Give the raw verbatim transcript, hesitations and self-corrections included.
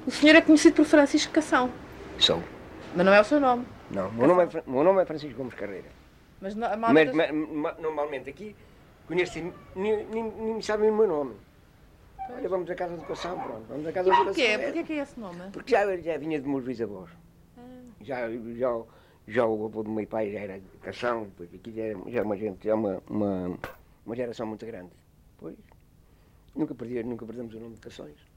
O senhor é conhecido por Francisco Cação, Sou. mas não é o seu nome. Não, o meu nome, é, Fra- o meu nome é Francisco Gomes Carreira. Mas no- a Mas, malta... mas, ma- normalmente aqui, conheço, nem, nem, nem sabem o meu nome. Olha, vamos à Casa de Educação, pronto. Vamos à Casa E de porquê? Educação. Porquê que é esse nome? Porque já, já vinha de meus bisavós. Já, já, já o avô do meu pai já era Cação, depois aqui já, era, já é uma gente, já é uma, uma, uma geração muito grande. Pois, nunca, perdi, nunca perdemos o nome de Cações.